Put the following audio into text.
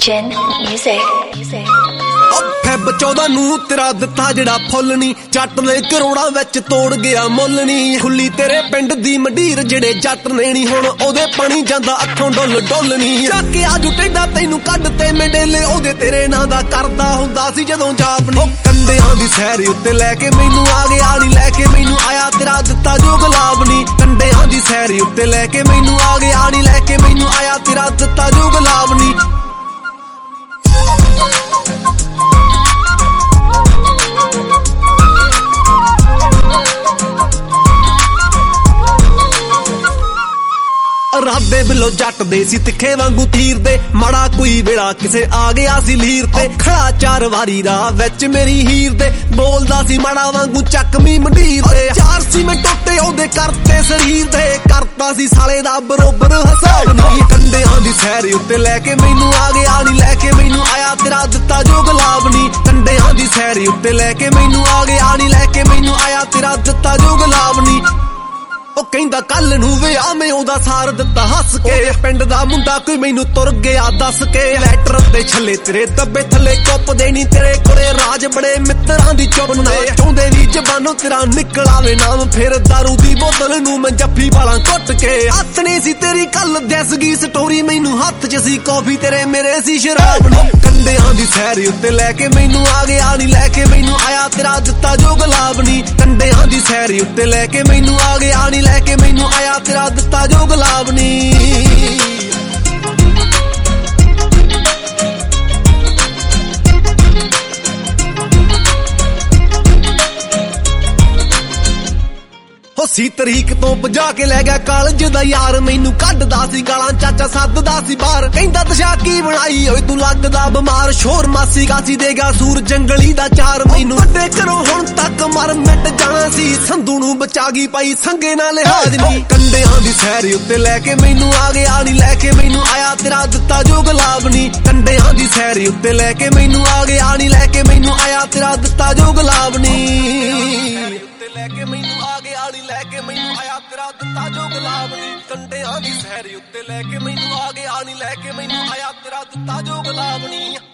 Gen Music. Feb 14 ਨੂੰ ਤੇਰਾ ਦਿੱਤਾ ਜਿਹੜਾ ਫੁੱਲ ਨੀ, ਜੱਟ ਨੇ ਕਰੋੜਾਂ ਵਿੱਚ ਤੋੜ ਗਿਆ ਮੁੱਲ ਨੀ। ਖੁੱਲੀ ਤੇਰੇ ਪਿੰਡ ਦੀ ਮੰਡੀਰ ਜਿਹੜੇ ਜੱਟ ਨੇ ਨੀ, ਹੁਣ ਉਹਦੇ ਪਾਣੀ ਜਾਂਦਾ ਅੱਖੋਂ ਡੁੱਲ ਡੁੱਲ ਨੀ। ਚੱਕ ਆਜੂ ਟੇਡਾ ਤੈਨੂੰ ਕੱਢ ਤੇ ਮੇਡੇਲੇ ਉਹਦੇ ਤੇਰੇ ਨਾਂ ਦਾ ਕਰਦਾ ਹੁੰਦਾ ਸੀ ਜਦੋਂ ਜਾਪ ਨੀ। ਕੰਡਿਆਂ ਦੀ ਸੈਰ ਉੱਤੇ ਲੈ ਕੇ ਮੈਨੂੰ ਆ ਗਿਆ ਨੀ, ਲੈ ਕੇ ਮੈਨੂੰ ਆਇਆ ਤੇਰਾ ਦਿੱਤਾ ਜੋ ਗੁਲਾਬ ਨੀ। ਕੰਡਿਆਂ ਦੀ ਸੈਰ ਉੱਤੇ ਲੈ ਕੇ ਮੈਨੂੰ ਆ ਗਿਆ ਨੀ, ਲੈ ਕੇ ਮੈਨੂੰ ਆਇਆ ਤੇਰਾ ਦਿੱਤਾ ਜੋ ਗੁਲਾਬ ਨੀ। ਰਾਦੇ ਬਿੱਲੋ ਜੱਟ ਦੇ ਸੀ ਤਿੱਖੇ ਵਾਂਗੂ ਤੀਰ ਦੇ, ਮਾੜਾ ਕੋਈ ਵੇਲਾ ਕਿਸੇ ਆ ਗਿਆ ਸੀ ਲੀਰ ਤੇ। ਖੜਾ 4 ਵਾਰੀ ਰਾਹ ਵਿੱਚ ਮੇਰੀ ਹੀਰ ਦੇ, ਬੋਲਦਾ ਸੀ ਮਾੜਾ ਵਾਂਗੂ ਚੱਕਵੀਂ ਮੰਡੀਰ ਤੇ। 4 ਸੀ ਮੈਂ ਟੋਟੇ ਉਹਦੇ ਕਰਤੇ ਸਰੀਰ ਦੇ, ਕਰਤਾ ਸੀ ਸਾਲੇ ਦਾ ਬਰੋਬਰ ਹਿਸਾਬ ਨੀ। ਕੰਡਿਆਂ ਦੀ ਸੈਰ ਉੱਤੇ ਲੈ ਕੇ ਮੈਨੂੰ ਆ ਗਿਆ ਨੀ, ਲੈ ਕੇ ਮੈਨੂੰ ਆਇਆ ਤੇਰਾ ਦਿੱਤਾ ਜੋ ਗੁਲਾਬ ਨੀ। ਕੰਡਿਆਂ ਦੀ ਸੈਰ ਉੱਤੇ ਲੈ ਕੇ ਮੈਨੂੰ ਆ ਗਿਆ ਨੀ, ਲੈ ਕੇ ਮੈਨੂੰ ਆਇਆ ਤੇਰਾ ਦਿੱਤਾ ਜੋ ਗੁਲਾਬ ਨੀ। ਉਹ ਕਹਿੰਦਾ ਕੱਲ ਨੂੰ ਵਿਆਹ ਮੈਂ ਉਹਦਾ ਸਾਰ ਦਿੱਤਾ ਹੱਸ ਕੇ, ਪਿੰਡ ਦਾ ਮੁੰਡਾ ਕੋਈ ਮੈਨੂੰ ਤੁਰ ਗਿਆ ਦੱਸ ਕੇ। ਲੈਟਰ ਤੇ ਛੱਲੇ ਤੇਰੇ ਦੱਬੇ ਥੱਲੇ ਕੁੱਪ ਦੇਣੀ, ਤੇਰੇ ਕੋਲੇ ਰਾਜ ਬੜੇ ਮਿੱਤਰਾਂ ਦੀ ਚੁੱਪ ਨਾ ਚਾਹੁੰਦੇ ਨੀ ਜ਼ਬਾਨੋਂ ਤੇਰਾ ਨਿਕਲ ਆਵੇ ਨਾਮ। ਫਿਰ ਦਾਰੂ ਦੀ ਬੋਤਲ ਨੂੰ ਮੈਂ ਜੱਫੀ ਵਾਲਾਂ ਘੁੱਟ ਕੇ, ਹੱਥ ਨਹੀਂ ਸੀ ਤੇਰੀ ਕੱਲ ਦਿਸ ਗਈ ਸਟੋਰੀ ਮੈਨੂੰ, ਹੱਥ 'ਚ ਸੀ ਕੌਫੀ ਤੇਰੇ ਮੇਰੇ ਸੀ ਸ਼ਰਾਬ ਨੀ। ਕੰਡਿਆਂ ਦੀ ਸੈਰ ਉੱਤੇ ਲੈ ਕੇ ਮੈਨੂੰ ਆ ਗਿਆ ਨੀ, ਲੈ ਕੇ ਮੈਨੂੰ ਆਇਆ ਤੇਰਾ ਦਿੱਤਾ ਜੋ ਗੁਲਾਬ ਨੀ। ਕੰਡਿਆਂ ਦੀ ਸੈਰ ਉੱਤੇ ਲੈ ਕੇ ਮੈਨੂੰ ਆ ਗਿਆ ਨੀ, ਲੈ ਕੇ ਮੈਨੂੰ ਆਇਆ ਤੇਰਾ ਦਿੱਤਾ ਜੋ ਗੁਲਾਬ ਨੀ। ਸੀ ਤਰੀਕ ਤੋਂ ਭਜਾ ਕੇ ਲੈ ਗਿਆ ਕਾਲਜ ਦਾ ਯਾਰ, ਮੈਨੂੰ ਕੱਢਦਾ ਸੀ ਗਾਲਾਂ ਚਾਚਾ ਸੱਦਦਾ ਸੀ ਬਾਹਰ। ਕਹਿੰਦਾ ਤਸ਼ਾ ਕੀ ਬਣਾਈ ਓਏ ਤੂੰ ਲੱਗਦਾ ਬਿਮਾਰ, ਸ਼ੋਰ ਮਾਸੀ ਗਾਸੀ ਦੇਗਾ ਸੂਰ ਜੰਗਲੀ ਦਾ ਚਾਰ। ਮੈਨੂੰ ਵੱਡੇ ਕਰੋ ਹੁਣ ਤੱਕ ਮਰ ਮਿਟ ਜਾਣਾ ਸੀ, ਸੰਧੂ ਨੂੰ ਬਚਾ ਗਈ ਪਾਈ ਸੰਗੇ ਨਾਲ ਲਿਹਾਜ਼ ਨੀ। ਕੰਡਿਆਂ ਦੀ ਸੈਰ ਉੱਤੇ ਲੈ ਕੇ ਮੈਨੂੰ ਆ ਗਿਆ ਨੀ, ਲੈ ਕੇ ਮੈਨੂੰ ਆਇਆ ਤੇਰਾ ਦਿੱਤਾ ਜੋ ਗੁਲਾਬ ਨੀ। ਕੰਡਿਆਂ ਦੀ ਸੈਰ ਉੱਤੇ ਲੈ ਕੇ ਮੈਨੂੰ ਆ ਗਿਆ ਨੀ, ਲੈ ਕੇ ਮੈਨੂੰ ਆਇਆ ਤੇਰਾ ਦਿੱਤਾ ਜੋ ਗੁਲਾਬ ਨੀ। ਲੈ ਕੇ ਮੈਨੂੰ ਆ ਗਿਆ ਨੀ, ਲੈ ਕੇ ਮੈਨੂੰ ਆਇਆ ਤੇਰਾ ਦਿੱਤਾ ਜੋ ਗੁਲਾਬ ਨੀ। ਕੰਡਿਆਂ ਦੀ ਸੈਰ ਉੱਤੇ ਲੈ ਕੇ ਮੈਨੂੰ ਆ ਗਿਆ ਨੀ, ਲੈ ਕੇ ਮੈਨੂੰ ਆਇਆ ਤੇਰਾ ਦਿੱਤਾ ਜੋ ਗੁਲਾਬ ਨੀ।